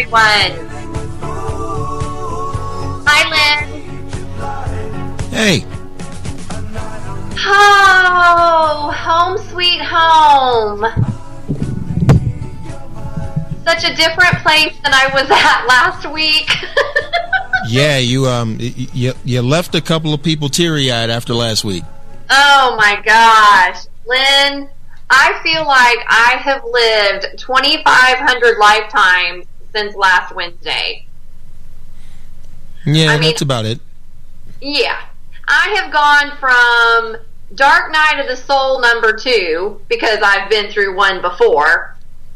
everyone. Hi, Lynn. Hey. Oh, home sweet home. Such a different place than I was at last week. Yeah, you left a couple of people teary-eyed after last week. Oh my gosh. Lynn, I feel like I have lived 2,500 lifetimes since last Wednesday. Yeah, that's about it. Yeah. I have gone from Dark Night of the Soul #2, because I've been through one before,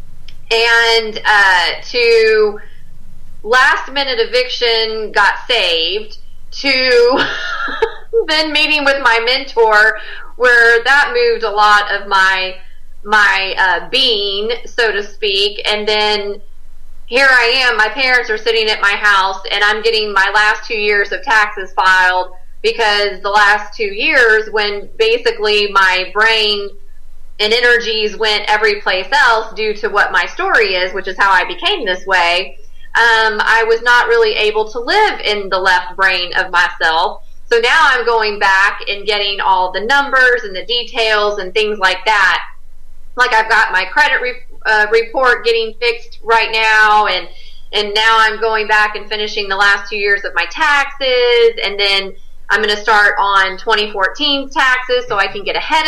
and to last minute eviction, got saved, to then meeting with my mentor, where that moved a lot of my being, so to speak, and then here I am, my parents are sitting at my house, and I'm getting my last 2 years of taxes filed, because the last 2 years, when basically my brain and energies went every place else due to what my story is, which is how I became this way, I was not really able to live in the left brain of myself. So now I'm going back and getting all the numbers and the details and things like that. Like, I've got my credit report getting fixed right now, and now I'm going back and finishing the last 2 years of my taxes, and then I'm going to start on 2014's taxes so I can get ahead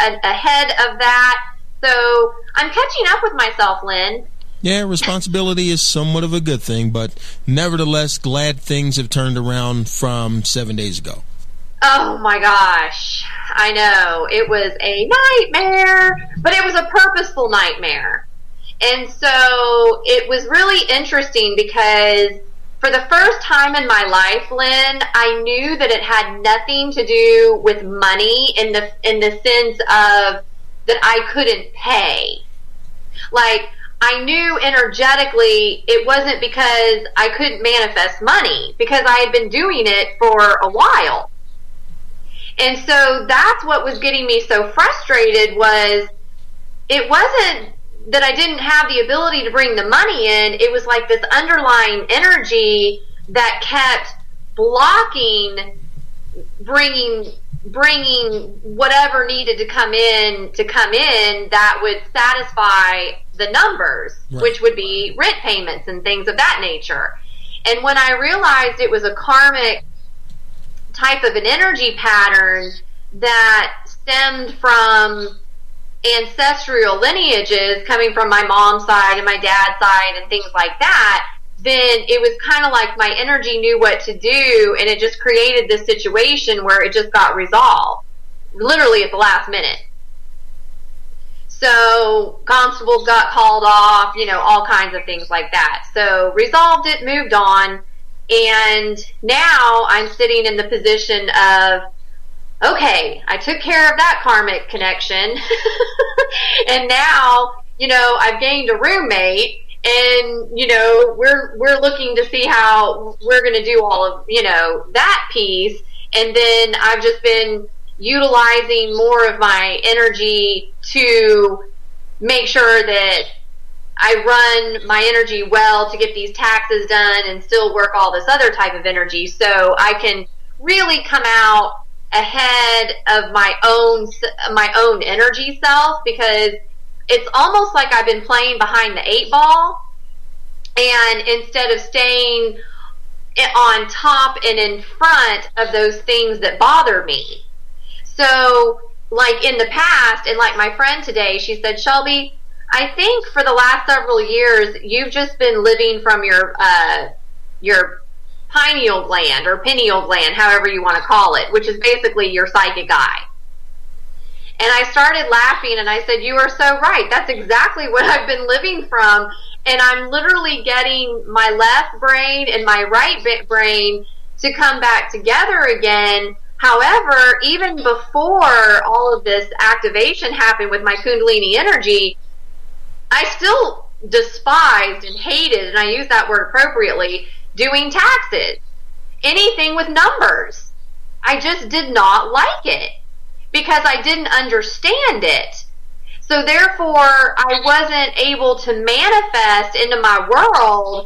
of that. So I'm catching up with myself, Lynn. Yeah, responsibility is somewhat of a good thing, but nevertheless, glad things have turned around from 7 days ago. Oh my gosh, I know. It was a nightmare, but it was a purposeful nightmare. And so it was really interesting because for the first time in my life, Lynn, I knew that it had nothing to do with money in the sense of that I couldn't pay. Like, I knew energetically it wasn't because I couldn't manifest money, because I had been doing it for a while. And so that's what was getting me so frustrated, was it wasn't that I didn't have the ability to bring the money in. It was like this underlying energy that kept blocking bringing whatever needed to come in that would satisfy the numbers, right, which would be rent payments and things of that nature. And when I realized it was a karmic type of an energy pattern that stemmed from ancestral lineages coming from my mom's side and my dad's side and things like that, then it was kind of like my energy knew what to do, and it just created this situation where it just got resolved, literally at the last minute. So constables got called off, all kinds of things like that. So resolved it, moved on, and now I'm sitting in the position of, okay, I took care of that karmic connection, and now, I've gained a roommate, and, we're looking to see how we're going to do all of, that piece, and then I've just been utilizing more of my energy to make sure that I run my energy well to get these taxes done and still work all this other type of energy, so I can really come out ahead of my own energy self, because it's almost like I've been playing behind the 8 ball, and instead of staying on top and in front of those things that bother me. So, like in the past, and like my friend today, she said, Shelby, I think for the last several years, you've just been living from your pineal gland, or pineal gland, however you want to call it, which is basically your psychic eye. And I started laughing, and I said, you are so right. That's exactly what I've been living from. And I'm literally getting my left brain and my right brain to come back together again. However, even before all of this activation happened with my Kundalini energy, I still despised and hated, and I use that word appropriately, doing taxes. Anything with numbers. I just did not like it, because I didn't understand it. So therefore, I wasn't able to manifest into my world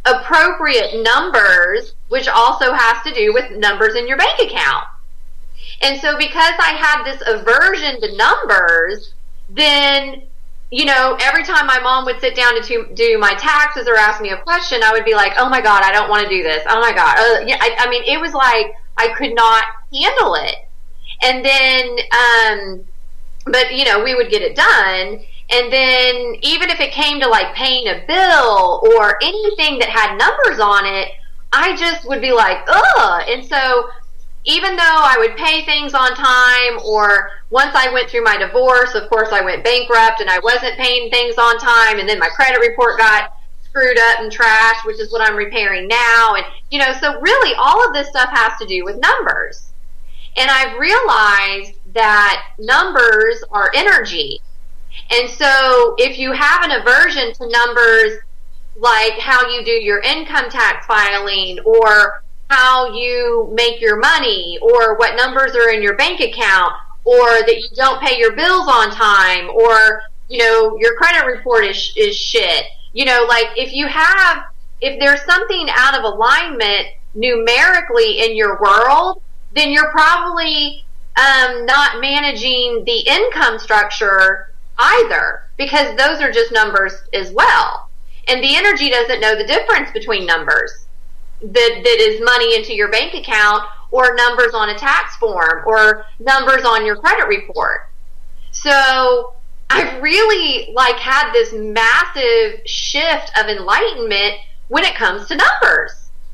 appropriate numbers, which also has to do with numbers in your bank account. And so because I had this aversion to numbers, then, you know, every time my mom would sit down to do my taxes or ask me a question, I would be like, oh my God, I don't want to do this. Oh my God. I mean, it was like I could not handle it. And then, but, you know, we would get it done. And then even if it came to like paying a bill or anything that had numbers on it, I just would be like, ugh. And so even though I would pay things on time, or once I went through my divorce, of course I went bankrupt and I wasn't paying things on time, and then my credit report got screwed up and trashed, which is what I'm repairing now. And, you know, so really all of this stuff has to do with numbers. And I've realized that numbers are energy. And so if you have an aversion to numbers, like how you do your income tax filing, or how you make your money, or what numbers are in your bank account, or that you don't pay your bills on time, or, you know, your credit report is shit. You know, like if there's something out of alignment numerically in your world, then you're probably not managing the income structure either, because those are just numbers as well. And the energy doesn't know the difference between numbers that is money into your bank account, or numbers on a tax form, or numbers on your credit report. So I've really like had this massive shift of enlightenment when it comes to numbers.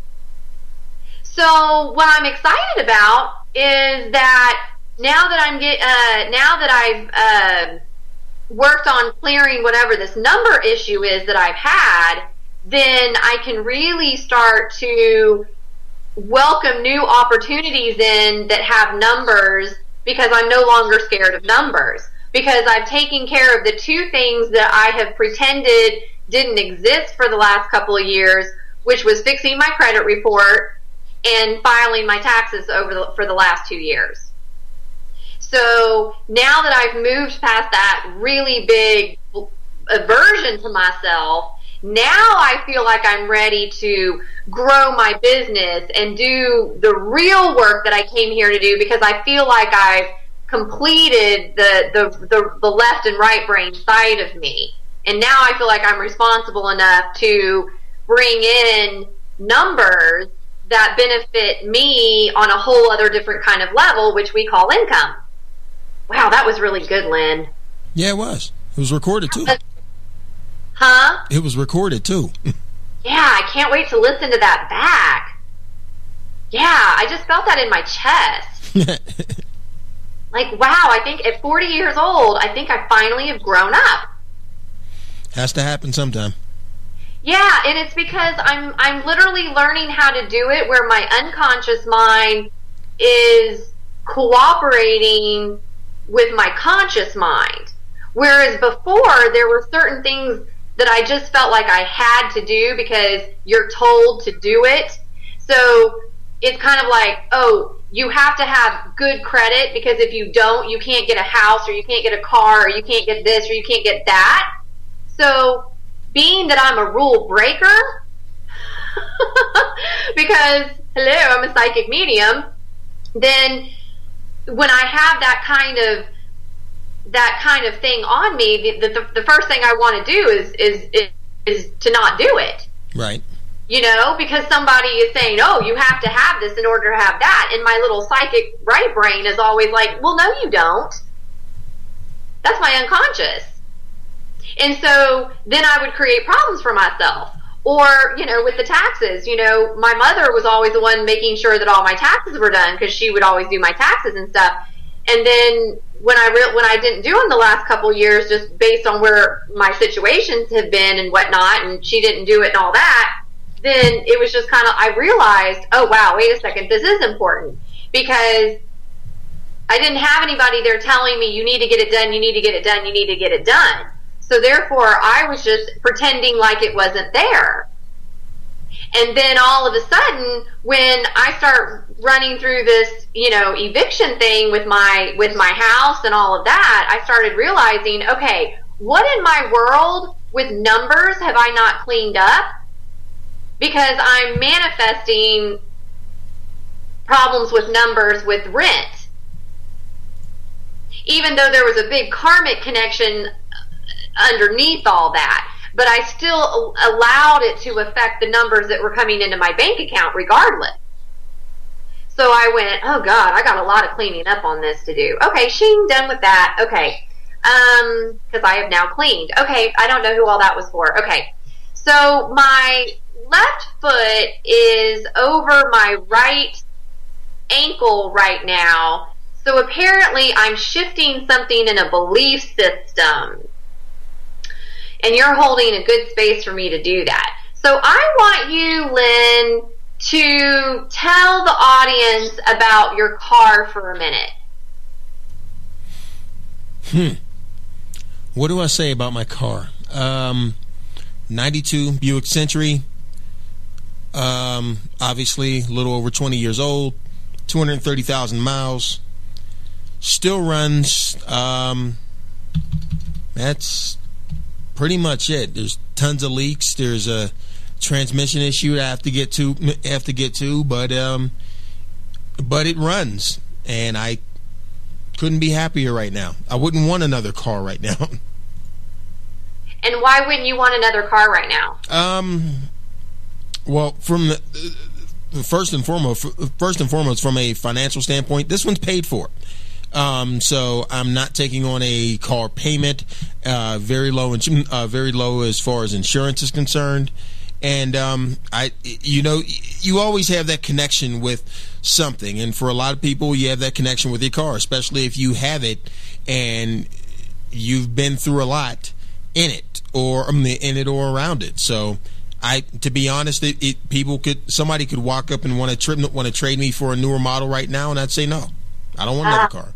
So what I'm excited about is that now that I've worked on clearing whatever this number issue is that I've had, then I can really start to welcome new opportunities in that have numbers, because I'm no longer scared of numbers, because I've taken care of the two things that I have pretended didn't exist for the last couple of years, which was fixing my credit report and filing my taxes for the last 2 years. So now that I've moved past that really big aversion to myself, now I feel like I'm ready to grow my business and do the real work that I came here to do, because I feel like I've completed the left and right brain side of me. And now I feel like I'm responsible enough to bring in numbers that benefit me on a whole other different kind of level, which we call income. Wow, that was really good, Lynn. Yeah, it was. It was recorded, too. Huh? It was recorded, too. Yeah, I can't wait to listen to that back. Yeah, I just felt that in my chest. Like, wow, I think at 40 years old, I think I finally have grown up. Has to happen sometime. Yeah, and it's because I'm literally learning how to do it where my unconscious mind is cooperating with my conscious mind. Whereas before, there were certain things that I just felt like I had to do because you're told to do it. So it's kind of like, oh, you have to have good credit, because if you don't, you can't get a house, or you can't get a car, or you can't get this, or you can't get that. So being that I'm a rule breaker, because, hello, I'm a psychic medium, then when I have that kind of thing on me, the first thing I want to do is to not do it. Right. You know, because somebody is saying, oh, you have to have this in order to have that. And my little psychic right brain is always like, well, no, you don't. That's my unconscious. And so then I would create problems for myself. Or, you know, with the taxes, you know, my mother was always the one making sure that all my taxes were done, because she would always do my taxes and stuff. And then when I didn't do them the last couple of years, just based on where my situations have been and whatnot, and she didn't do it and all that, then it was just kind of, I realized, oh wow, wait a second, this is important, because I didn't have anybody there telling me, you need to get it done, you need to get it done, you need to get it done. So therefore, I was just pretending like it wasn't there. And then all of a sudden, when I start running through this, you know, eviction thing with my house and all of that, I started realizing, okay, what in my world with numbers have I not cleaned up? because I'm manifesting problems with numbers with rent. Even though there was a big karmic connection underneath all that. But I still allowed it to affect the numbers that were coming into my bank account regardless. So I went, oh God, I got a lot of cleaning up on this to do. Okay, shing, done with that. Okay. Because I have now cleaned. Okay, I don't know who all that was for. Okay. So my left foot is over my right ankle right now. So apparently I'm shifting something in a belief system. And you're holding a good space for me to do that. So I want you, Lynn, to tell the audience about your car for a minute. What do I say about my car? 92 Buick Century. Obviously, a little over 20 years old. 230,000 miles. Still runs. That's pretty much it. There's tons of leaks. There's a transmission issue I have to get to, but it runs, and I couldn't be happier right now. I wouldn't want another car right now. And why wouldn't you want another car right now? Well, from the first and foremost, from a financial standpoint, this one's paid for. So I'm not taking on a car payment, very low as far as insurance is concerned. And, you always have that connection with something. And for a lot of people, you have that connection with your car, especially if you have it and you've been through a lot in it or around it. So to be honest, somebody could walk up and want to trade me for a newer model right now. And I'd say, no, I don't want another car.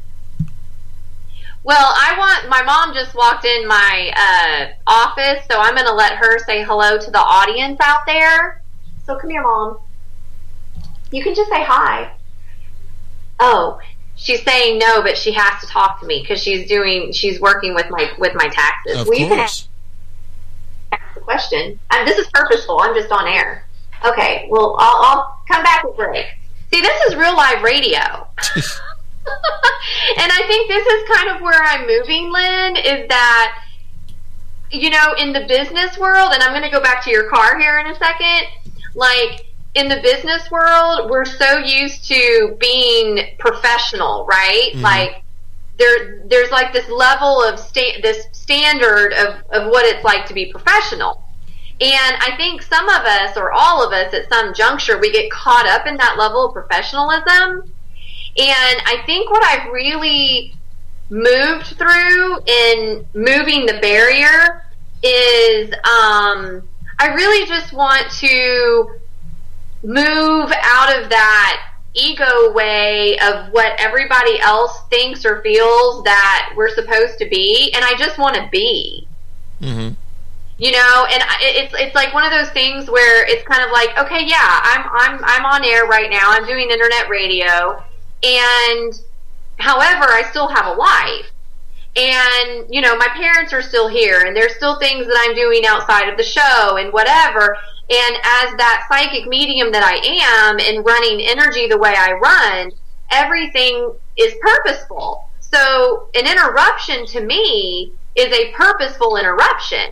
Well, my mom just walked in my office, so I'm going to let her say hello to the audience out there. So come here, Mom. You can just say hi. Oh, she's saying no, but she has to talk to me because she's working with my taxes. Of course. Ask the question. This is purposeful. I'm just on air. Okay, well, I'll come back with break. See, this is real live radio. And I think this is kind of where I'm moving, Lynn, is that, in the business world, and I'm going to go back to your car here in a second, like, in the business world, we're so used to being professional, right? Mm-hmm. Like, there's like this level of this standard of what it's like to be professional. And I think some of us, or all of us at some juncture, we get caught up in that level of professionalism. And I think what I've really moved through in moving the barrier is I really just want to move out of that ego way of what everybody else thinks or feels that we're supposed to be, and I just want to be. Mm-hmm. And it's like one of those things where it's kind of like, okay, yeah, I'm on air right now. I'm doing internet radio. And however, I still have a life. And, my parents are still here, and there's still things that I'm doing outside of the show and whatever. And as that psychic medium that I am and running energy the way I run, everything is purposeful. So an interruption to me is a purposeful interruption.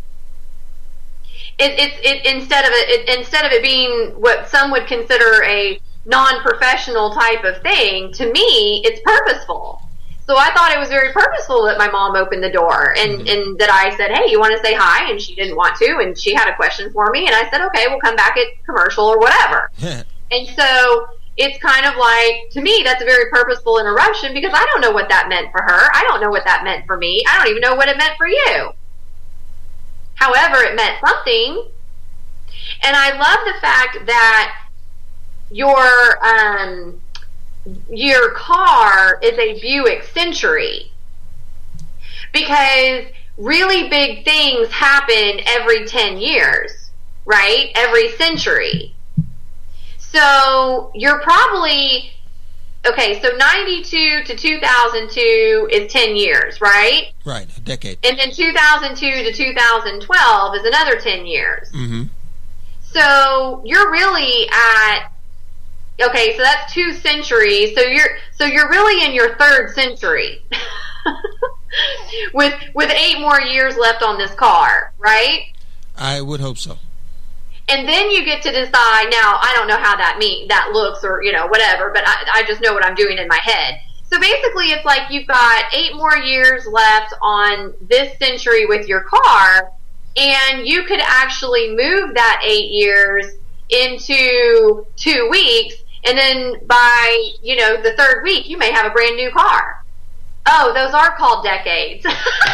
Instead of it being what some would consider a non-professional type of thing, to me, it's purposeful. So I thought it was very purposeful that my mom opened the door and that I said, hey, you want to say hi? And she didn't want to, and she had a question for me, and I said, okay, we'll come back at commercial or whatever. And so it's kind of like, to me, that's a very purposeful interruption because I don't know what that meant for her. I don't know what that meant for me. I don't even know what it meant for you. However, it meant something. And I love the fact that your car is a Buick Century, because really big things happen every 10 years, right? Every century. So you're probably, okay, so 92 to 2002 is 10 years, right? Right, a decade. And then 2002 to 2012 is another 10 years. Mm-hmm. So you're really at, okay, so that's 2 centuries. So you're really in your 3rd century with 8 more years left on this car, right? I would hope so. And then you get to decide, now, I don't know how that looks or, whatever, but I just know what I'm doing in my head. So basically it's like you've got 8 more years left on this century with your car, and you could actually move that 8 years into 2 weeks, and then by, the 3rd week, you may have a brand new car. Oh, those are called decades.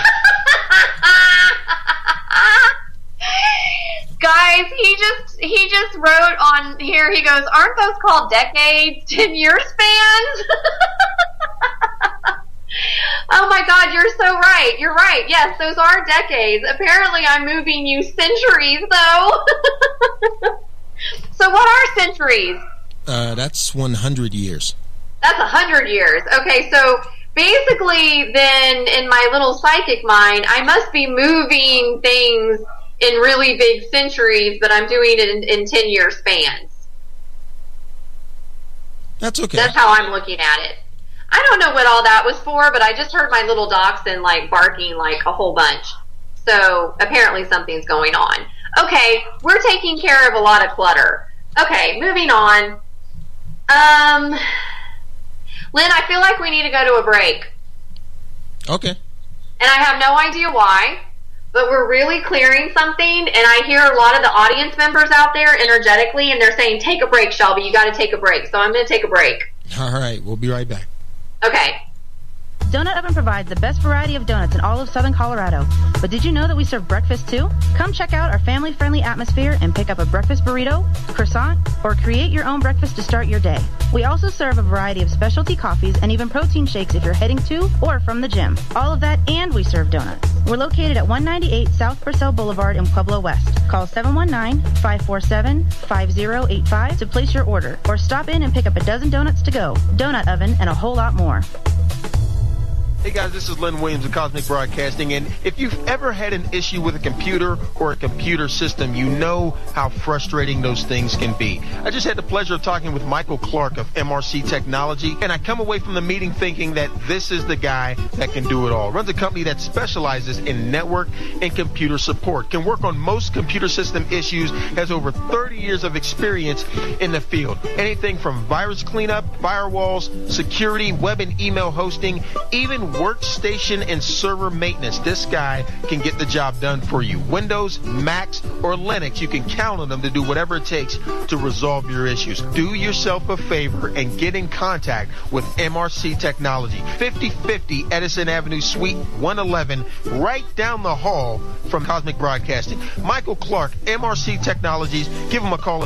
Guys, he just wrote on here, he goes, aren't those called decades? 10-year spans? Oh my God, you're so right. You're right. Yes, those are decades. Apparently I'm moving you centuries, though. So what are centuries? That's 100 years. That's 100 years. Okay, so basically then in my little psychic mind, I must be moving things in really big centuries, but I'm doing it in 10-year spans. That's okay. That's how I'm looking at it. I don't know what all that was for, but I just heard my little dachshund barking a whole bunch. So apparently something's going on. Okay, we're taking care of a lot of clutter. Okay, moving on. Lynn, I feel like we need to go to a break. Okay. And I have no idea why, but we're really clearing something, and I hear a lot of the audience members out there energetically, and they're saying, take a break, Shelby, you got to take a break. So I'm going to take a break. All right, we'll be right back. Okay. Donut Oven provides the best variety of donuts in all of Southern Colorado. But did you know that we serve breakfast too? Come check out our family-friendly atmosphere and pick up a breakfast burrito, croissant, or create your own breakfast to start your day. We also serve a variety of specialty coffees and even protein shakes if you're heading to or from the gym. All of that, and we serve donuts. We're located at 198 South Purcell Boulevard in Pueblo West. Call 719-547-5085 to place your order, or stop in and pick up a dozen donuts to go, Donut Oven, and a whole lot more. Hey guys, this is Len Williams of Cosmic Broadcasting, and if you've ever had an issue with a computer or a computer system, you know how frustrating those things can be. I just had the pleasure of talking with Michael Clark of MRC Technology, and I come away from the meeting thinking that this is the guy that can do it all. Runs a company that specializes in network and computer support, can work on most computer system issues, has over 30 years of experience in the field. Anything from virus cleanup, firewalls, security, web and email hosting, even workstation and server maintenance. This guy can get the job done for you. Windows, Macs, or Linux, you can count on them to do whatever it takes to resolve your issues. Do yourself a favor and get in contact with MRC Technology, 5050 Edison Avenue, Suite 111, right down the hall from Cosmic Broadcasting. Michael Clark, MRC Technologies. Give him a call at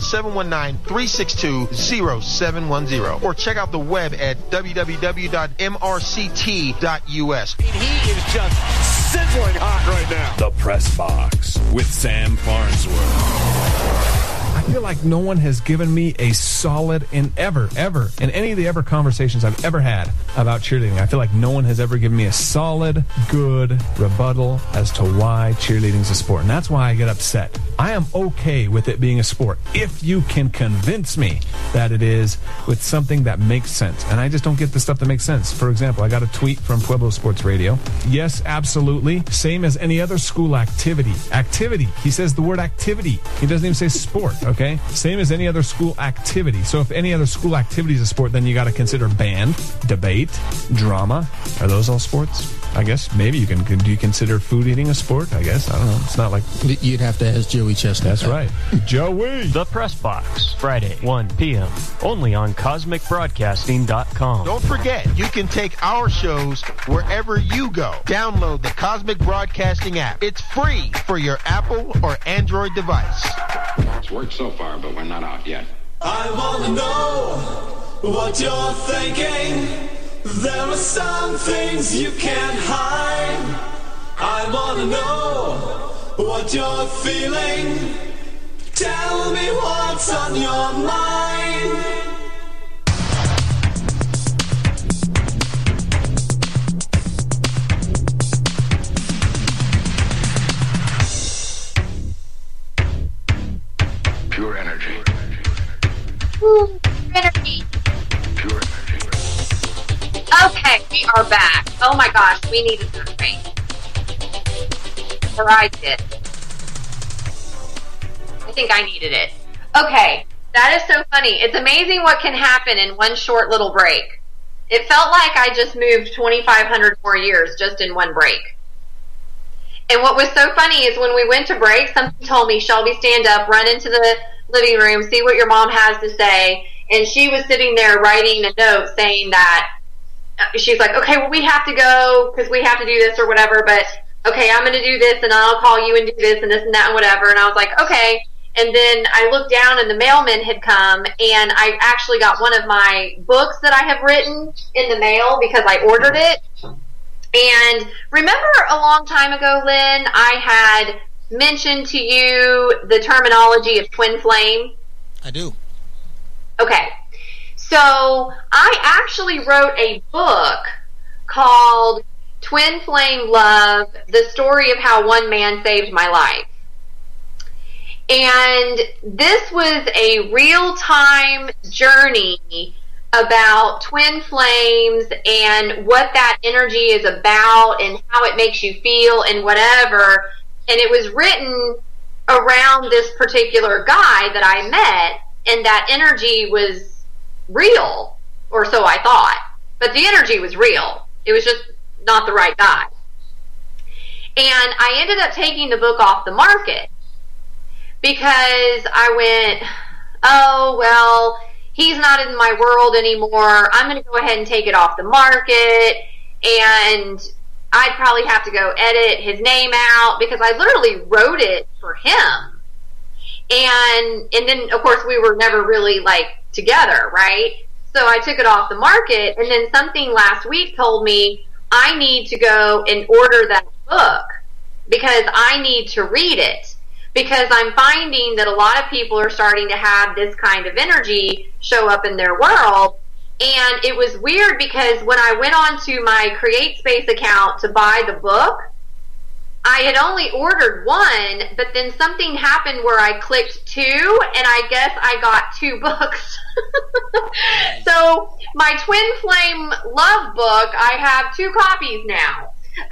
719-362-0710, or check out the web at www.mrct.us. He is just sizzling hot right now. The Press Box with Sam Farnsworth. I feel like no one has given me a solid in any of the ever conversations I've ever had about cheerleading. I feel like no one has ever given me a solid, good rebuttal as to why cheerleading is a sport. And that's why I get upset. I am okay with it being a sport if you can convince me that it is with something that makes sense. And I just don't get the stuff that makes sense. For example, I got a tweet from Pueblo Sports Radio. Yes, absolutely. Same as any other school activity. Activity. He says the word activity. He doesn't even say sport. Okay? Same as any other school activity. So if any other school activity is a sport, then you got to consider band, debate, drama. Are those all sports? I guess maybe you can. Do you consider food eating a sport? I guess. I don't know. It's not like... You'd have to ask Joey Chestnut. That's right. Joey! The Press Box, Friday, 1 p.m. Only on CosmicBroadcasting.com. Don't forget, you can take our shows wherever you go. Download the Cosmic Broadcasting app. It's free for your Apple or Android device. It's worked so far, but we're not out yet. I want to know what you're thinking. There are some things you can't hide. I want to know what you're feeling. Tell me what's on your mind. Pure energy. Ooh, energy. Pure energy. Okay, we are back. Oh my gosh, we needed something. Or I did. I think I needed it. Okay, that is so funny. It's amazing what can happen in one short little break. It felt like I just moved 2,500 more years just in one break. And what was so funny is when we went to break, something told me, Shelby, stand up, run into the living room, see what your mom has to say. And she was sitting there writing a note saying that, she's like, okay, well, we have to go because we have to do this or whatever, but okay, I'm going to do this and I'll call you and do this and this and that and whatever. And I was like, okay. And then I looked down and the mailman had come and I actually got one of my books that I have written in the mail because I ordered it. And remember a long time ago, Lynn, I had mentioned to you the terminology of twin flame? I do. Okay. So I actually wrote a book called Twin Flame Love, the story of how one man saved my life. And this was a real-time journey about twin flames and what that energy is about and how it makes you feel and whatever. And it was written around this particular guy that I met, and that energy was real, or so I thought. But the energy was real. It was just not the right guy. And I ended up taking the book off the market because I went, oh, well, he's not in my world anymore. I'm going to go ahead and take it off the market, and I'd probably have to go edit his name out because I literally wrote it for him. And then, of course, we were never really, like, together, right? So I took it off the market, and then something last week told me I need to go and order that book because I need to read it. Because I'm finding that a lot of people are starting to have this kind of energy show up in their world. And it was weird because when I went on to my CreateSpace account to buy the book, I had only ordered one, but then something happened where I clicked 2, and I guess I got 2 books. So my Twin Flame Love book, I have 2 copies now.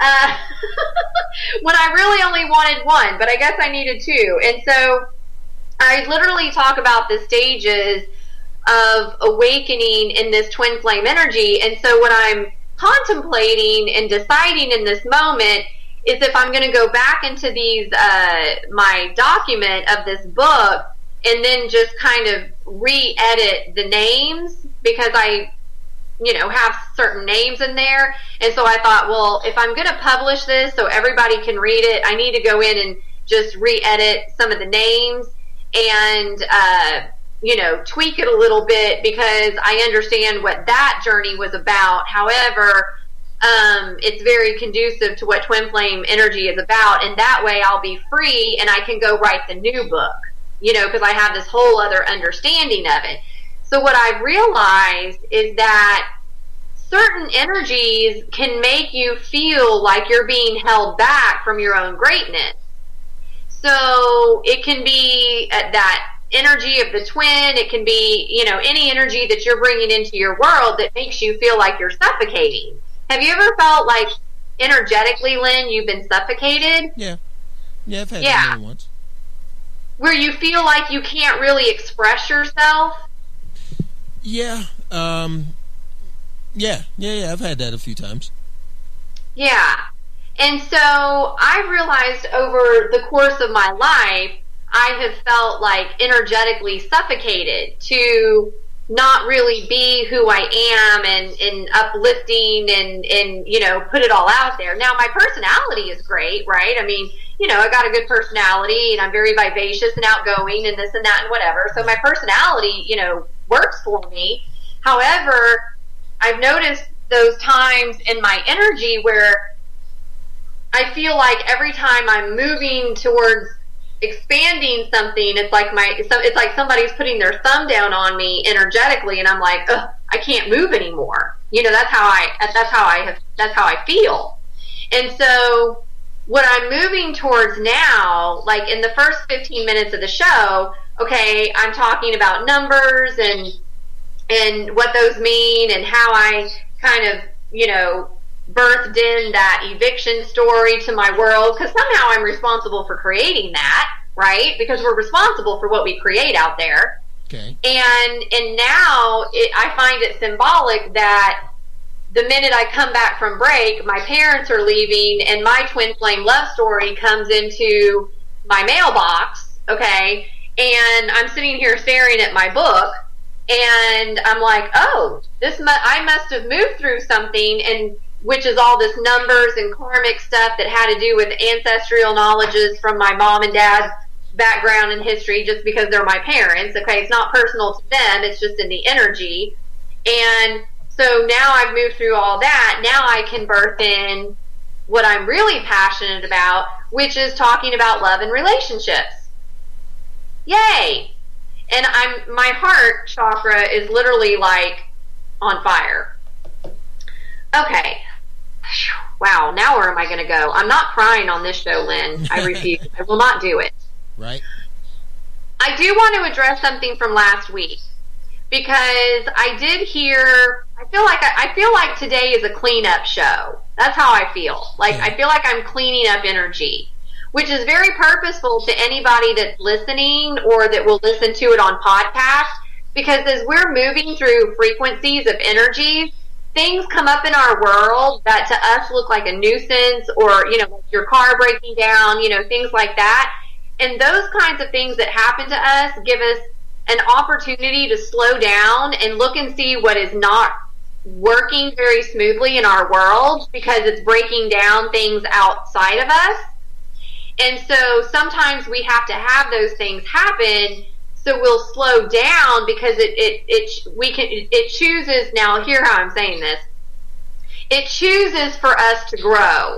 When I really only wanted 1, but I guess I needed 2. And so I literally talk about the stages of awakening in this twin flame energy. And so what I'm contemplating and deciding in this moment is if I'm going to go back into these, my document of this book and then just kind of re-edit the names because I, have certain names in there. And so I thought, well, if I'm going to publish this so everybody can read it, I need to go in and just re-edit some of the names and, tweak it a little bit because I understand what that journey was about. However, it's very conducive to what Twin Flame energy is about. And that way I'll be free and I can go write the new book, because I have this whole other understanding of it. So what I've realized is that certain energies can make you feel like you're being held back from your own greatness. So it can be that energy of the twin. It can be, any energy that you're bringing into your world that makes you feel like you're suffocating. Have you ever felt like energetically, Lynn, you've been suffocated? Yeah. Yeah, I've had that once. Where you feel like you can't really express yourself? Yeah. Yeah, I've had that a few times. Yeah. And so I realized over the course of my life, I have felt like energetically suffocated to not really be who I am and uplifting and put it all out there. Now, my personality is great, right? I mean, I got a good personality and I'm very vivacious and outgoing and this and that and whatever. So my personality, works for me. However, I've noticed those times in my energy where I feel like every time I'm moving towards expanding something, it's like somebody's putting their thumb down on me energetically, and I'm like, ugh, I can't move anymore. That's how I feel. And so what I'm moving towards now, like in the first 15 minutes of the show, okay, I'm talking about numbers and what those mean and how I kind of, birthed in that eviction story to my world, because somehow I'm responsible for creating that, right? Because we're responsible for what we create out there. Okay. And now I find it symbolic that the minute I come back from break, my parents are leaving and my twin flame love story comes into my mailbox, okay? And I'm sitting here staring at my book and I'm like, oh, I must have moved through something, and which is all this numbers and karmic stuff that had to do with ancestral knowledges from my mom and dad's background and history, just because they're my parents. Okay, it's not personal to them, it's just in the energy. And so now I've moved through all that. Now I can birth in what I'm really passionate about, which is talking about love and relationships. Yay! And my heart chakra is literally like on fire. Okay. Wow, now where am I going to go? I'm not crying on this show, Lynn. I refuse. I will not do it. Right. I do want to address something from last week, because I did hear, I feel like today is a cleanup show. That's how I feel. Like, I feel like I'm cleaning up energy, which is very purposeful to anybody that's listening or that will listen to it on podcast, because as we're moving through frequencies of energy, things come up in our world that to us look like a nuisance, or, like your car breaking down, things like that. And those kinds of things that happen to us give us an opportunity to slow down and look and see what is not working very smoothly in our world, because it's breaking down things outside of us. And so sometimes we have to have those things happen, so we'll slow down, because it chooses, now hear how I'm saying this, it chooses for us to grow.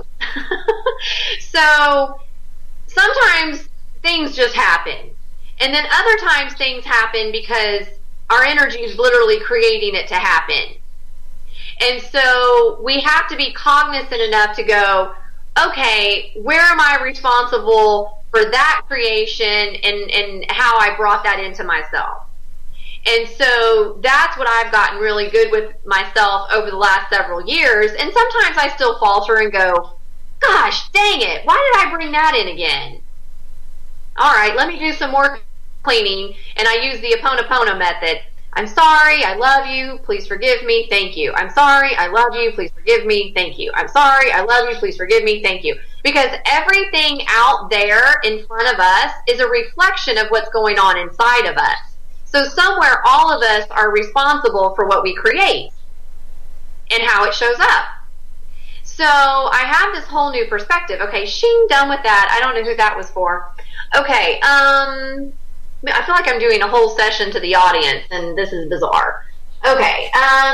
So sometimes things just happen, and then other times things happen because our energy is literally creating it to happen. And so we have to be cognizant enough to go, okay, where am I responsible for that creation and how I brought that into myself? And so that's what I've gotten really good with myself over the last several years. And sometimes I still falter and go, gosh, dang it, why did I bring that in again? All right, let me do some more cleaning. And I use the Ho'oponopono method. I'm sorry, I love you, please forgive me, thank you. I'm sorry, I love you, please forgive me, thank you. I'm sorry, I love you, please forgive me, thank you. Because everything out there in front of us is a reflection of what's going on inside of us. So somewhere all of us are responsible for what we create and how it shows up. So I have this whole new perspective. Okay, shing, done with that. I don't know who that was for. Okay, I feel like I'm doing a whole session to the audience, and this is bizarre. Okay,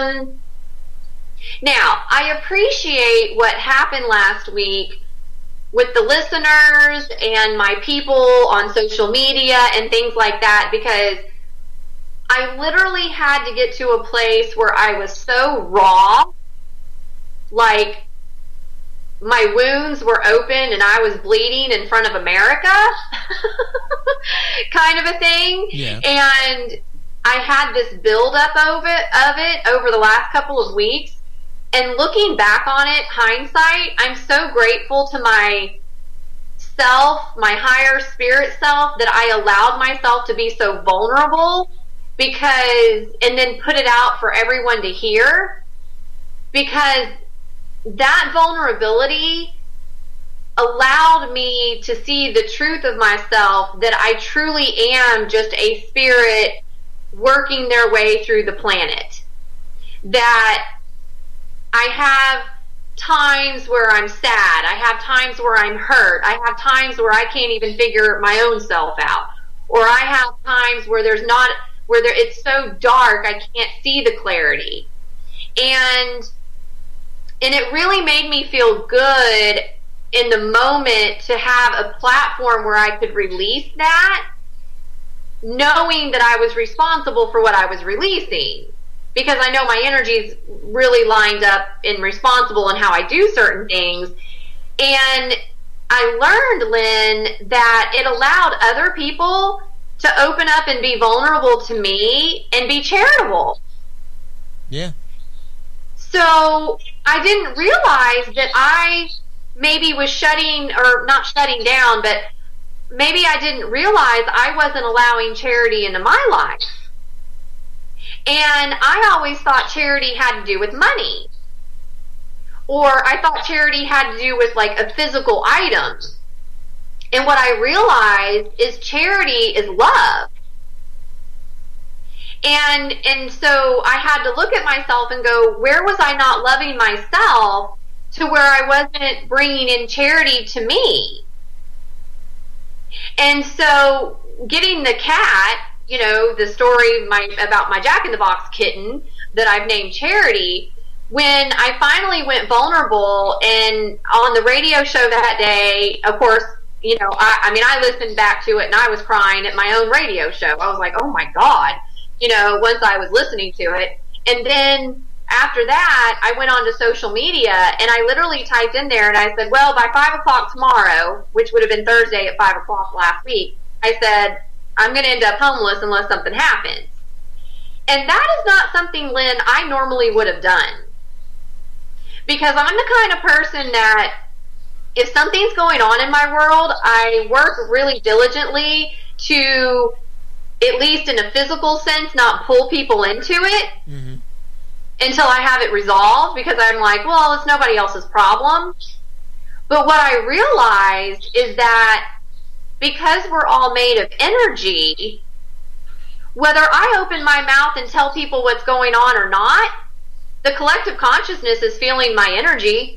now, I appreciate what happened last week with the listeners and my people on social media and things like that, because I literally had to get to a place where I was so raw, like my wounds were open and I was bleeding in front of America, kind of a thing. Yeah. And I had this buildup of it over the last couple of weeks. And looking back on it, hindsight, I'm so grateful to my self, my higher spirit self, that I allowed myself to be so vulnerable, and then put it out for everyone to hear, because that vulnerability allowed me to see the truth of myself, that I truly am just a spirit working their way through the planet. That I have times where I'm sad. I have times where I'm hurt. I have times where I can't even figure my own self out. Or I have times where it's so dark I can't see the clarity. And it really made me feel good in the moment to have a platform where I could release that, knowing that I was responsible for what I was releasing. Because I know my energy is really lined up and responsible in how I do certain things. And I learned, Lynn, that it allowed other people to open up and be vulnerable to me and be charitable. Yeah. So I didn't realize that I maybe was not shutting down, but maybe I didn't realize I wasn't allowing charity into my life. And I always thought charity had to do with money. Or I thought charity had to do with like a physical item. And what I realized is charity is love. And so I had to look at myself and go, where was I not loving myself to where I wasn't bringing in charity to me? And so getting the cat, you know, the story about my Jack in the Box kitten that I've named Charity, when I finally went vulnerable and on the radio show that day, of course, you know, I listened back to it and I was crying at my own radio show. I was like, oh my God, you know, once I was listening to it. And then after that, I went on to social media and I literally typed in there and I said, well, by 5 o'clock tomorrow, which would have been Thursday at 5 o'clock last week, I said, I'm going to end up homeless unless something happens. And that is not something, Lynn, I normally would have done. Because I'm the kind of person that if something's going on in my world, I work really diligently to, at least in a physical sense, not pull people into it until I have it resolved, because I'm like, well, it's nobody else's problem. But what I realized is that because we're all made of energy, whether I open my mouth and tell people what's going on or not, the collective consciousness is feeling my energy.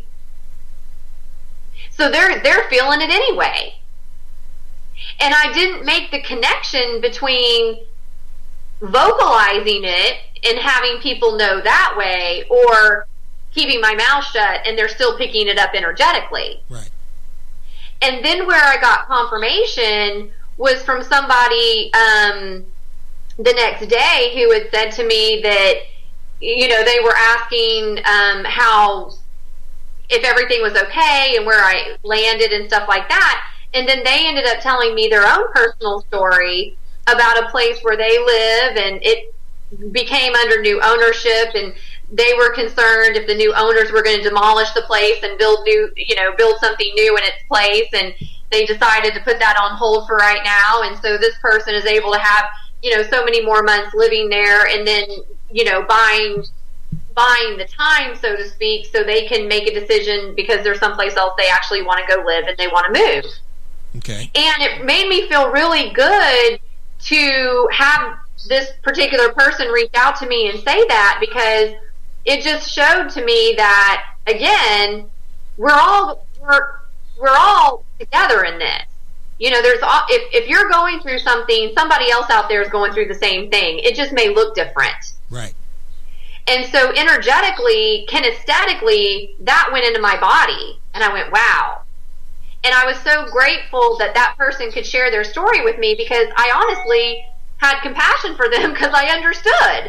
So they're feeling it anyway. And I didn't make the connection between vocalizing it and having people know that way or keeping my mouth shut and they're still picking it up energetically. Right. And then where I got confirmation was from somebody the next day who had said to me that, you know, they were asking how, if everything was okay and where I landed and stuff like that. And then they ended up telling me their own personal story about a place where they live and it became under new ownership and they were concerned if the new owners were going to demolish the place and build something new in its place, and they decided to put that on hold for right now. And so this person is able to have, you know, so many more months living there and then, you know, buying the time, so to speak, so they can make a decision because there's someplace else they actually want to go live and they want to move. Okay. And it made me feel really good to have this particular person reach out to me and say that, because it just showed to me that, again, we're all together in this. You know, if you're going through something, somebody else out there is going through the same thing. It just may look different. Right. And so energetically, kinesthetically, that went into my body. And I went, wow. And I was so grateful that that person could share their story with me, because I honestly had compassion for them because I understood.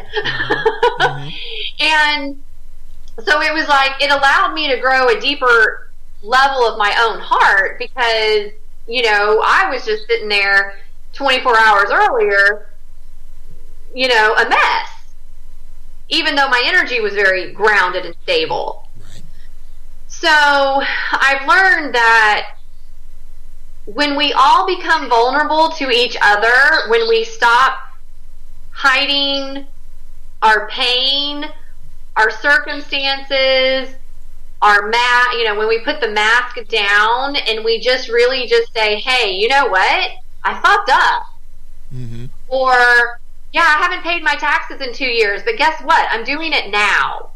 And so it was like, it allowed me to grow a deeper level of my own heart, because, you know, I was just sitting there 24 hours earlier, you know, a mess, even though my energy was very grounded and stable. Right. So I've learned that when we all become vulnerable to each other, when we stop hiding our pain, our circumstances, when we put the mask down and we just really just say, hey, you know what? I fucked up. Or, yeah, I haven't paid my taxes in 2 years, but guess what? I'm doing it now.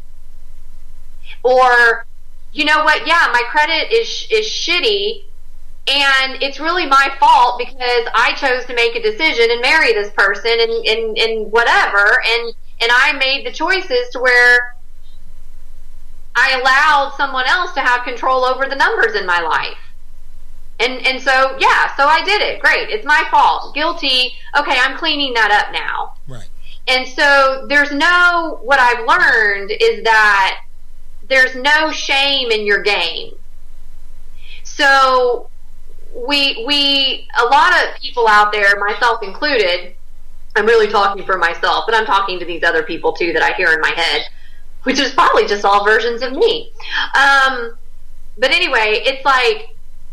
Or, you know what? Yeah, my credit is shitty, and it's really my fault because I chose to make a decision and marry this person and whatever, and I made the choices to where I allowed someone else to have control over the numbers in my life. And so, yeah, so I did it. Great. It's my fault. Guilty. Okay, I'm cleaning that up now. Right. And so what I've learned is that there's no shame in your game. So a lot of people out there, myself included, I'm really talking for myself, but I'm talking to these other people too that I hear in my head, which is probably just all versions of me. But anyway, it's like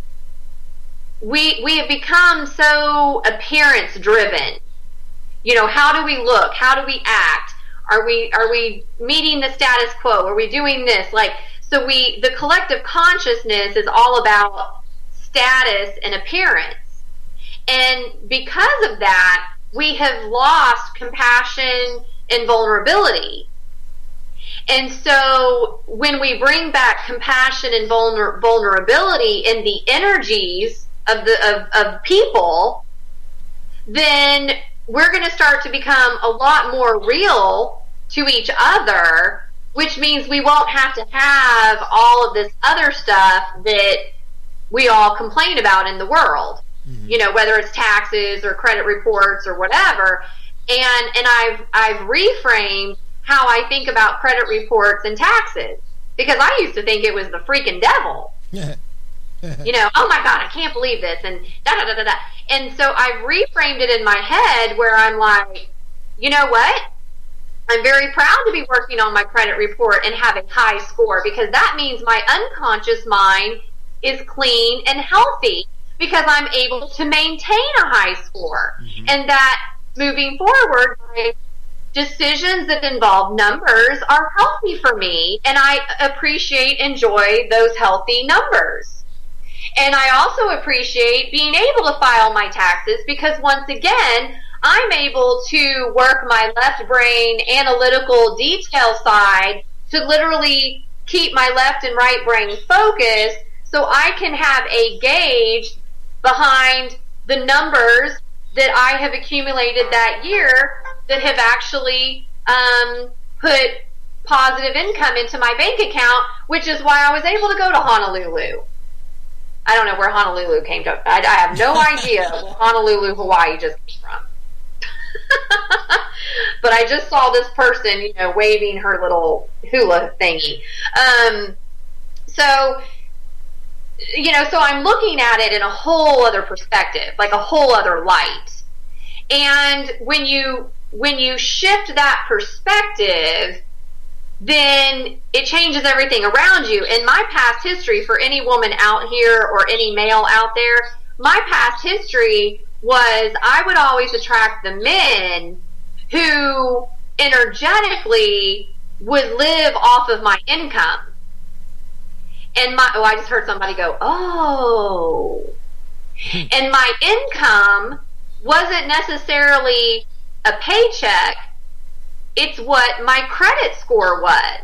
we have become so appearance driven. You know, how do we look? How do we act? Are we meeting the status quo? Are we doing this? Like, so the collective consciousness is all about status and appearance. And because of that, we have lost compassion and vulnerability. And so when we bring back compassion and vulnerability in the energies of people, then we're going to start to become a lot more real to each other, which means we won't have to have all of this other stuff that we all complain about in the world. Mm-hmm. You know, whether it's taxes or credit reports or whatever. And I've reframed how I think about credit reports and taxes, because I used to think it was the freaking devil. You know, oh my God, I can't believe this, and da-da-da-da-da. And so I've reframed it in my head where I'm like, you know what? I'm very proud to be working on my credit report and have a high score, because that means my unconscious mind is clean and healthy, because I'm able to maintain a high score. Mm-hmm. And that moving forward, my decisions that involve numbers are healthy for me, and I appreciate, enjoy those healthy numbers. And I also appreciate being able to file my taxes, because once again, I'm able to work my left brain analytical detail side to literally keep my left and right brain focused, so I can have a gauge behind the numbers that I have accumulated that year that have actually put positive income into my bank account, which is why I was able to go to Honolulu. I don't know where Honolulu came to. I have no idea where Honolulu, Hawaii just came from. But I just saw this person, you know, waving her little hula thingy. So, you know, so I'm looking at it in a whole other perspective, like a whole other light. And when you shift that perspective, then it changes everything around you. In my past history, for any woman out here or any male out there, my past history was I would always attract the men who energetically would live off of my income. And I just heard somebody go, oh. And my income wasn't necessarily a paycheck. It's what my credit score was.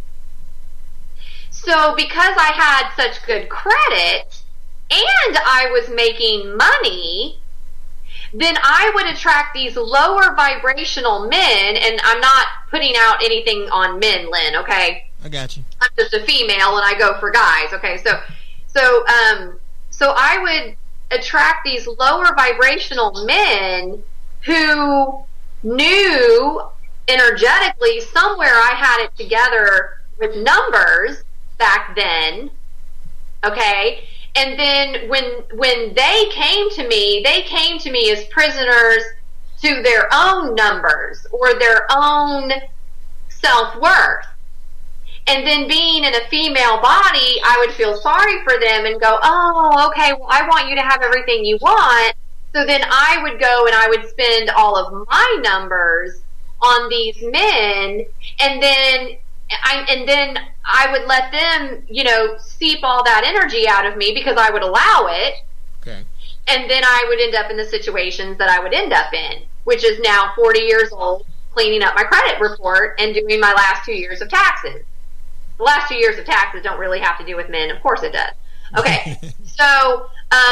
So because I had such good credit and I was making money, then I would attract these lower vibrational men, and I'm not putting out anything on men, Lynn, okay? I got you. I'm just a female and I go for guys, okay? So I would attract these lower vibrational men who knew energetically somewhere I had it together with numbers back then, okay? And then when they came to me as prisoners to their own numbers or their own self-worth. And then being in a female body, I would feel sorry for them and go, oh, okay, well, I want you to have everything you want. So then I would go and I would spend all of my numbers on these men, and then I would let them, you know, seep all that energy out of me because I would allow it. Okay. And then I would end up in the situations that I would end up in, which is now 40 years old, cleaning up my credit report and doing my last 2 years of taxes. The last 2 years of taxes don't really have to do with men. Of course it does. Okay. So,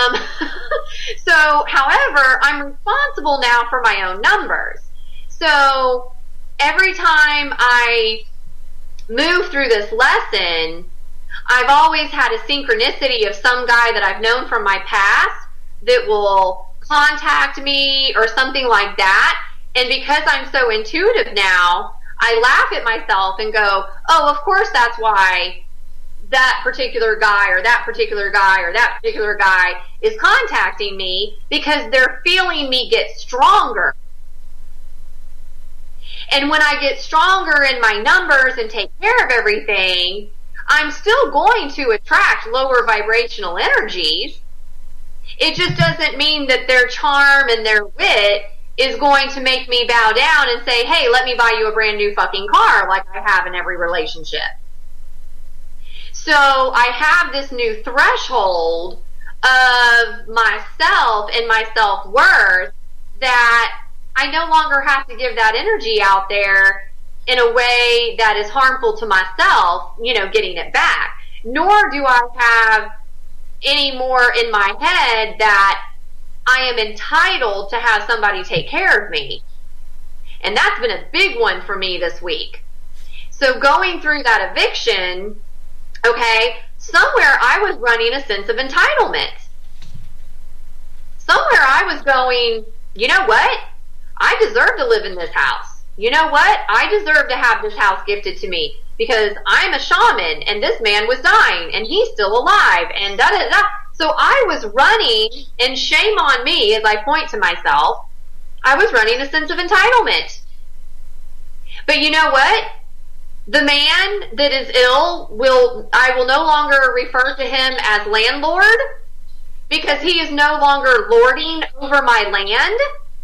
however, I'm responsible now for my own numbers. So every time I move through this lesson, I've always had a synchronicity of some guy that I've known from my past that will contact me or something like that. And because I'm so intuitive now, I laugh at myself and go, oh, of course that's why that particular guy or that particular guy or that particular guy is contacting me because they're feeling me get stronger. And when I get stronger in my numbers and take care of everything, I'm still going to attract lower vibrational energies. It just doesn't mean that their charm and their wit is going to make me bow down and say, hey, let me buy you a brand new fucking car like I have in every relationship. So I have this new threshold of myself and my self-worth that I no longer have to give that energy out there in a way that is harmful to myself, getting it back. Nor do I have any more in my head that I am entitled to have somebody take care of me. And that's been a big one for me this week. So going through that eviction, okay, somewhere I was running a sense of entitlement. Somewhere I was going, you know what? I deserve to live in this house. You know what? I deserve to have this house gifted to me because I'm a shaman and this man was dying and he's still alive and da-da-da. So I was running, and shame on me as I point to myself, I was running a sense of entitlement. But you know what? The man that is ill, I will no longer refer to him as landlord because he is no longer lording over my land.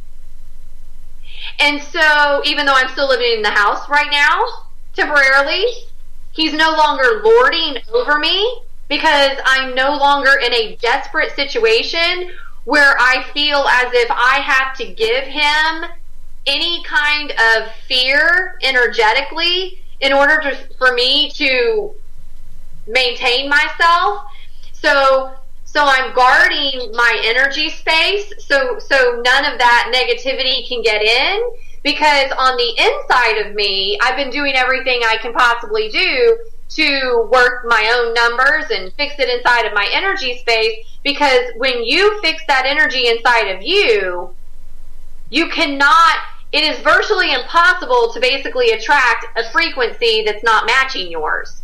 And so even though I'm still living in the house right now, temporarily, he's no longer lording over me because I'm no longer in a desperate situation where I feel as if I have to give him any kind of fear energetically in order for me to maintain myself. So I'm guarding my energy space so none of that negativity can get in, because on the inside of me, I've been doing everything I can possibly do to work my own numbers and fix it inside of my energy space, because when you fix that energy inside of you, you cannot, it is virtually impossible to basically attract a frequency that's not matching yours.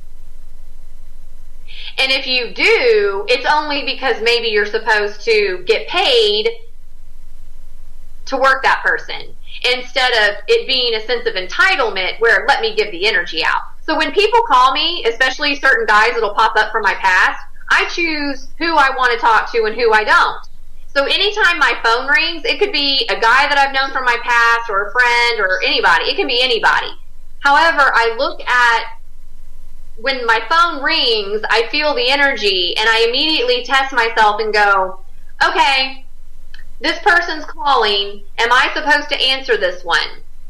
And if you do, it's only because maybe you're supposed to get paid to work that person, instead of it being a sense of entitlement where let me give the energy out. So when people call me, especially certain guys that'll pop up from my past, I choose who I want to talk to and who I don't. So anytime my phone rings, it could be a guy that I've known from my past or a friend or anybody. It can be anybody. However, I look at when my phone rings, I feel the energy and I immediately test myself and go, okay, this person's calling. Am I supposed to answer this one?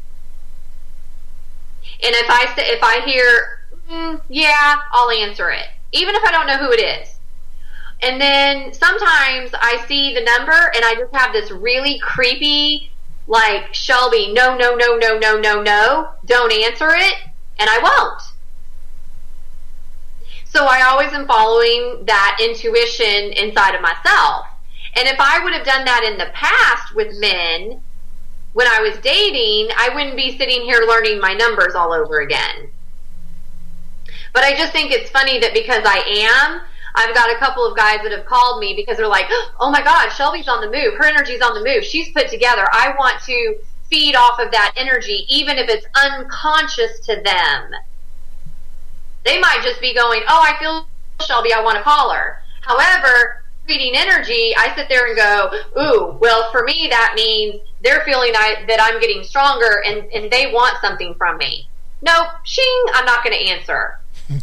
And if I hear, yeah, I'll answer it, even if I don't know who it is. And then sometimes I see the number and I just have this really creepy, like, Shelby, no, don't answer it, and I won't. So I always am following that intuition inside of myself. And if I would have done that in the past with men, when I was dating, I wouldn't be sitting here learning my numbers all over again. But I just think it's funny that because I've got a couple of guys that have called me because they're like, oh my God, Shelby's on the move. Her energy's on the move. She's put together. I want to feed off of that energy, even if it's unconscious to them. They might just be going, oh, I feel Shelby, I want to call her. However, reading energy, I sit there and go, ooh, well, for me, that means they're feeling that I'm getting stronger and they want something from me. Nope, shing, I'm not going to answer.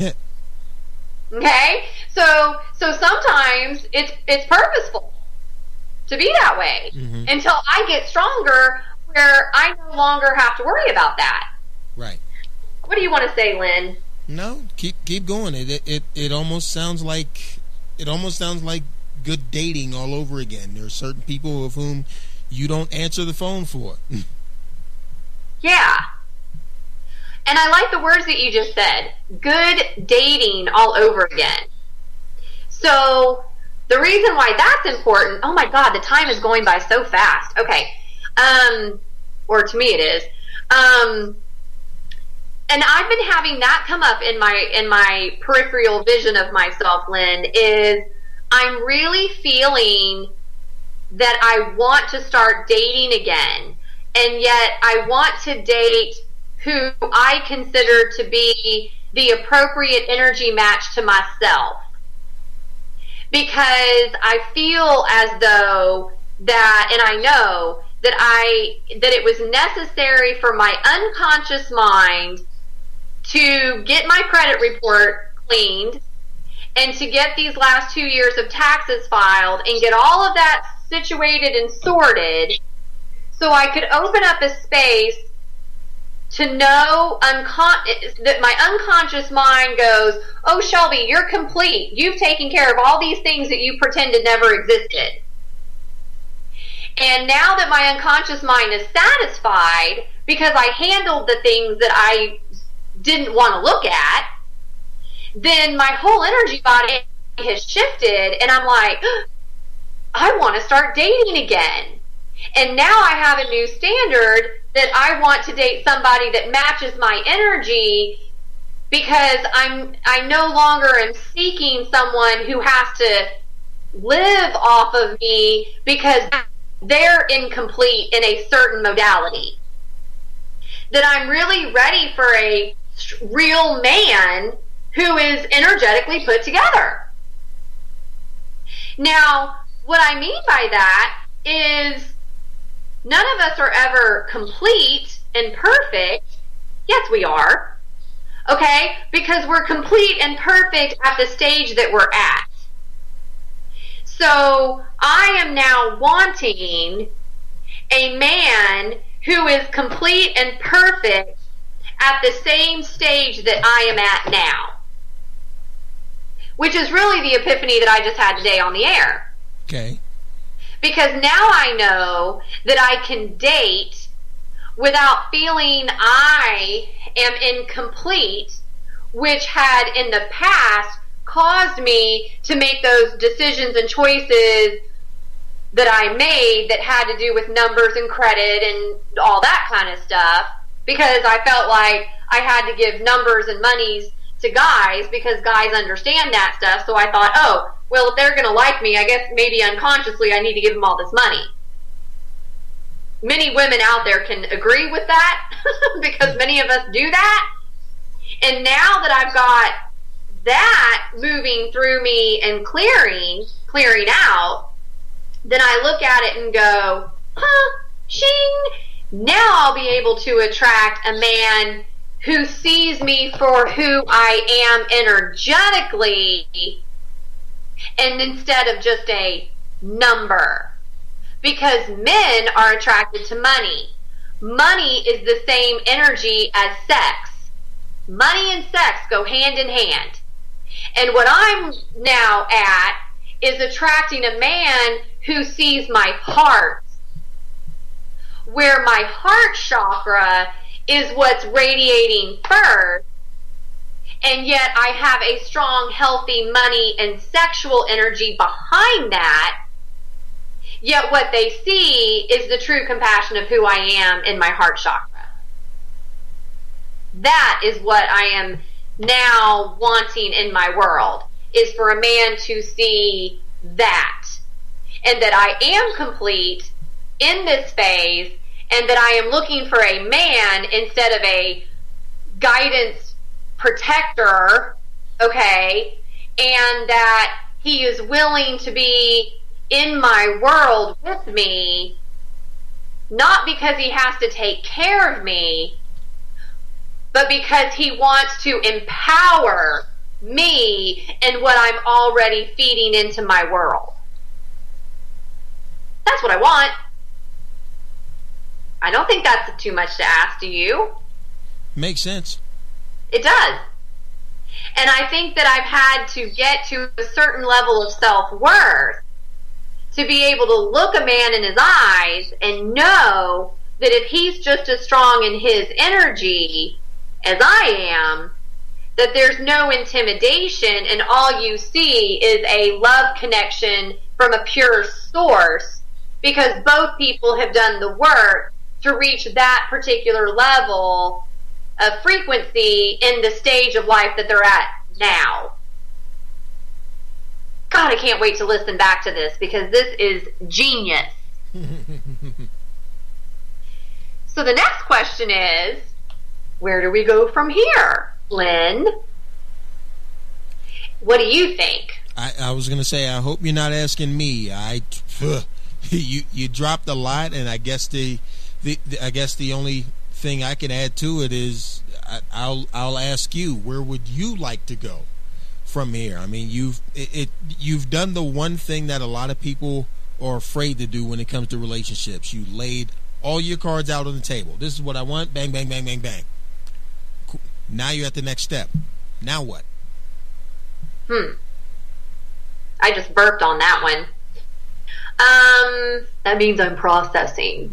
Okay? So sometimes it's purposeful to be that way until I get stronger where I no longer have to worry about that. Right. What do you want to say, Lynn? No, keep going. It almost sounds like good dating all over again. There are certain people of whom you don't answer the phone for. Yeah. And I like the words that you just said. Good dating all over again. So the reason why that's important, oh my God, the time is going by so fast. Okay. Or to me it is. And I've been having that come up in my peripheral vision of myself, Lynn, is I'm really feeling that I want to start dating again, and yet I want to date who I consider to be the appropriate energy match to myself. Because I feel as though that, and I know that it was necessary for my unconscious mind to get my credit report cleaned and to get these last 2 years of taxes filed and get all of that situated and sorted so I could open up a space to know that my unconscious mind goes, oh, Shelby, you're complete. You've taken care of all these things that you pretended never existed. And now that my unconscious mind is satisfied because I handled the things that I didn't want to look at, then my whole energy body has shifted, and I'm like, I want to start dating again. And now I have a new standard that I want to date somebody that matches my energy, because I no longer am seeking someone who has to live off of me because they're incomplete in a certain modality. That I'm really ready for a real man who is energetically put together. Now, what I mean by that is none of us are ever complete and perfect. Yes, we are. Okay? Because we're complete and perfect at the stage that we're at. So I am now wanting a man who is complete and perfect at the same stage that I am at now. Which is really the epiphany that I just had today on the air. Okay. Because now I know that I can date without feeling I am incomplete, which had in the past caused me to make those decisions and choices that I made that had to do with numbers and credit and all that kind of stuff, because I felt like I had to give numbers and monies to guys because guys understand that stuff. So I thought, oh, well, if they're going to like me, I guess maybe unconsciously I need to give them all this money. Many women out there can agree with that because many of us do that. And now that I've got that moving through me and clearing out, then I look at it and go, shing, now I'll be able to attract a man who sees me for who I am energetically, and instead of just a number. Because men are attracted to money. Money is the same energy as sex. Money and sex go hand in hand. And what I'm now at is attracting a man who sees my heart, where my heart chakra is what's radiating first, and yet I have a strong, healthy money and sexual energy behind that. Yet what they see is the true compassion of who I am in my heart chakra. That is what I am now wanting in my world, is for a man to see that. And that I am complete in this phase, and that I am looking for a man instead of a guidance protector, okay, and that he is willing to be in my world with me, not because he has to take care of me, but because he wants to empower me in what I'm already feeding into my world. That's what I want. I don't think that's too much to ask, do you? Makes sense. It does. And I think that I've had to get to a certain level of self-worth to be able to look a man in his eyes and know that if he's just as strong in his energy as I am, that there's no intimidation, and all you see is a love connection from a pure source, because both people have done the work to reach that particular level of frequency in the stage of life that they're at now. God, I can't wait to listen back to this because this is genius. So the next question is, where do we go from here, Lynn? What do you think? I was going to say, I hope you're not asking me. You dropped a lot, and I guess the only thing I can add to it is I'll ask you, where would you like to go from here? I mean, you've done the one thing that a lot of people are afraid to do when it comes to relationships. You laid all your cards out on the table. This is what I want. Bang, bang, bang, bang, bang. Cool. Now you're at the next step. Now what? I just burped on that one. That means I'm processing.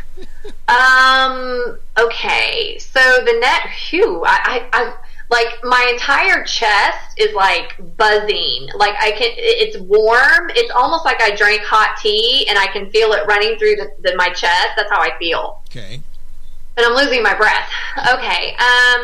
Okay. So the I like my entire chest is like buzzing. Like it's warm. It's almost like I drank hot tea and I can feel it running through my chest. That's how I feel. Okay. And I'm losing my breath. Okay.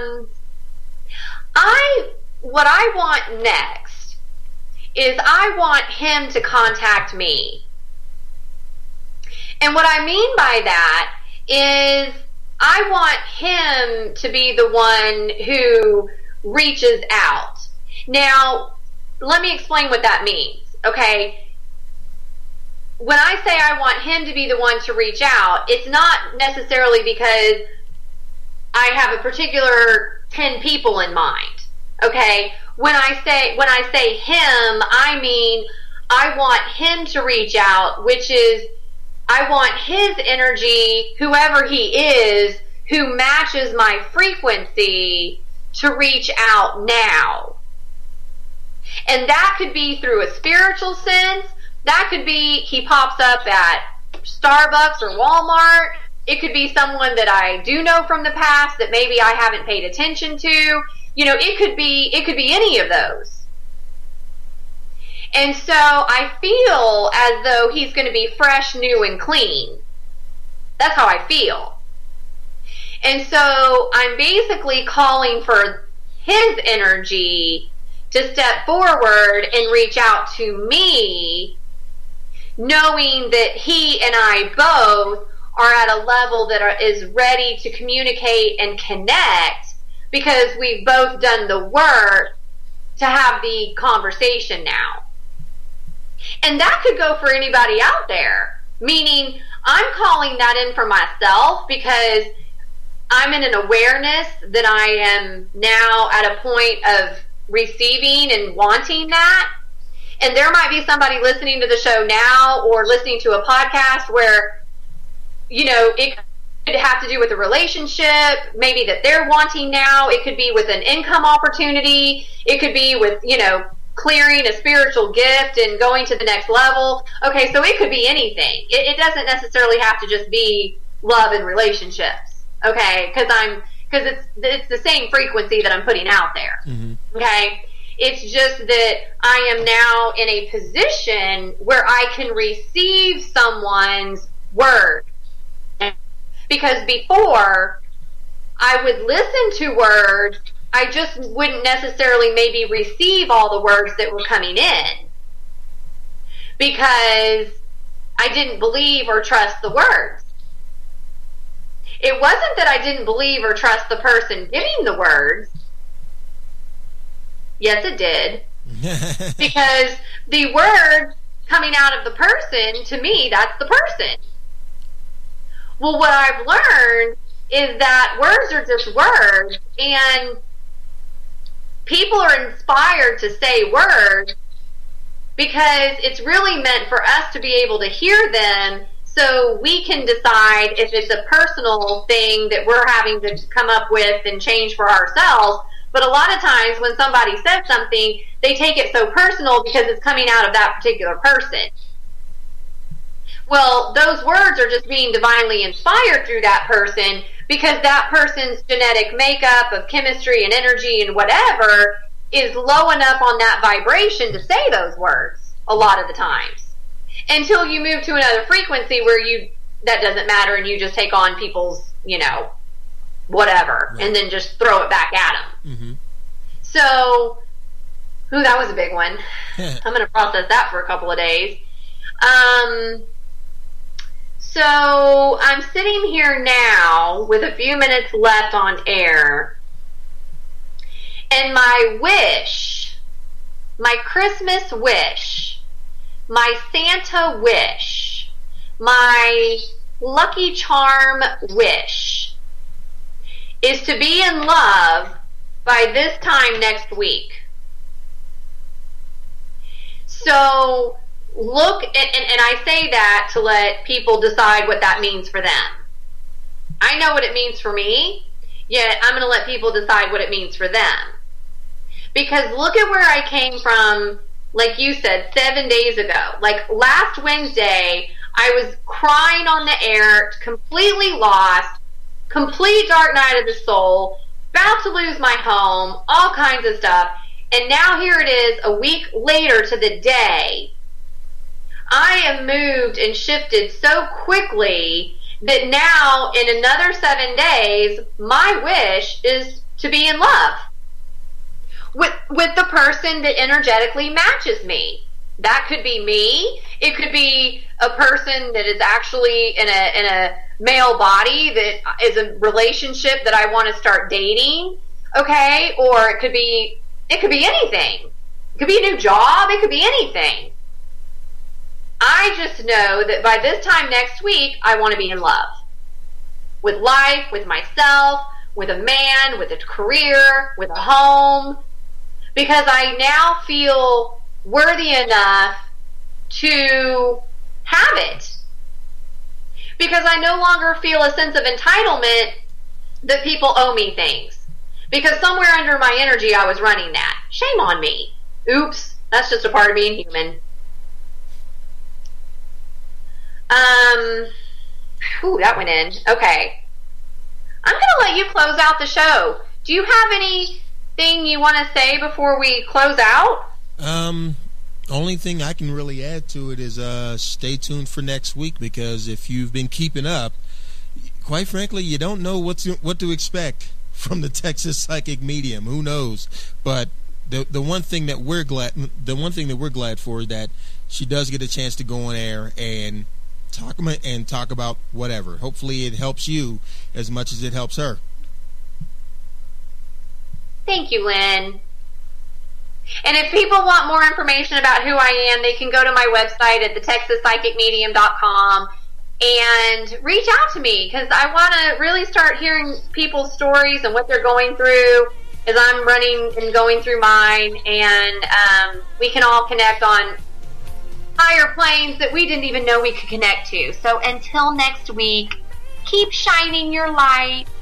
What I want next is I want him to contact me. And what I mean by that is I want him to be the one who reaches out. Now, let me explain what that means, okay? When I say I want him to be the one to reach out, it's not necessarily because I have a particular 10 people in mind, okay? When I say him, I mean I want him to reach out, which is I want his energy, whoever he is, who matches my frequency, to reach out now. And that could be through a spiritual sense. That could be he pops up at Starbucks or Walmart. It could be someone that I do know from the past that maybe I haven't paid attention to. You know, it could be any of those. And so I feel as though he's going to be fresh, new, and clean. That's how I feel. And so I'm basically calling for his energy to step forward and reach out to me, knowing that he and I both are at a level that is ready to communicate and connect because we've both done the work to have the conversation now. And that could go for anybody out there, meaning I'm calling that in for myself because I'm in an awareness that I am now at a point of receiving and wanting that. And there might be somebody listening to the show now or listening to a podcast where, you know, it could have to do with a relationship, maybe that they're wanting now. It could be with an income opportunity. It could be with, you know, clearing a spiritual gift and going to the next level. Okay, so it could be anything. It doesn't necessarily have to just be love and relationships. Okay, because it's the same frequency that I'm putting out there. Mm-hmm. Okay, it's just that I am now in a position where I can receive someone's word. Because before, I would listen to words, I just wouldn't necessarily maybe receive all the words that were coming in because I didn't believe or trust the words. It wasn't that I didn't believe or trust the person giving the words. Yes, it did. Because the words coming out of the person, to me, that's the person. Well, what I've learned is that words are just words, and people are inspired to say words because it's really meant for us to be able to hear them so we can decide if it's a personal thing that we're having to come up with and change for ourselves. But a lot of times when somebody says something, they take it so personal because it's coming out of that particular person. Well, those words are just being divinely inspired through that person because that person's genetic makeup of chemistry and energy and whatever is low enough on that vibration to say those words a lot of the times. Until you move to another frequency where that doesn't matter and you just take on people's, you know, whatever, and then just throw it back at them. Mm-hmm. So, that was a big one. I'm going to process that for a couple of days. So I'm sitting here now with a few minutes left on air, and my wish, my Christmas wish, my Santa wish, my Lucky Charm wish is to be in love by this time next week. So look, and I say that to let people decide what that means for them. I know what it means for me, yet I'm going to let people decide what it means for them. Because look at where I came from, like you said, 7 days ago. Like last Wednesday, I was crying on the air, completely lost, complete dark night of the soul, about to lose my home, all kinds of stuff. And now here it is, a week later to the day. I am moved and shifted so quickly that now in another 7 days, my wish is to be in love with the person that energetically matches me. That could be me. It could be a person that is actually in a male body that is a relationship that I want to start dating. Okay? Or it could be anything. It could be a new job. It could be anything. I just know that by this time next week, I want to be in love. With life, with myself, with a man, with a career, with a home. Because I now feel worthy enough to have it. Because I no longer feel a sense of entitlement that people owe me things. Because somewhere under my energy, I was running that. Shame on me. Oops. That's just a part of being human. That went in. Okay. I'm going to let you close out the show. Do you have anything you want to say before we close out? Only thing I can really add to it is stay tuned for next week, because if you've been keeping up, quite frankly, you don't know what to expect from the Texas Psychic Medium. Who knows? But the one thing that we're glad for is that she does get a chance to go on air and talk about whatever. Hopefully it helps you as much as it helps her. Thank you, Lynn. And if people want more information about who I am, they can go to my website at thetexaspsychicmedium.com and reach out to me, because I want to really start hearing people's stories and what they're going through as I'm running and going through mine, and we can all connect on higher planes that we didn't even know we could connect to. So until next week, keep shining your light.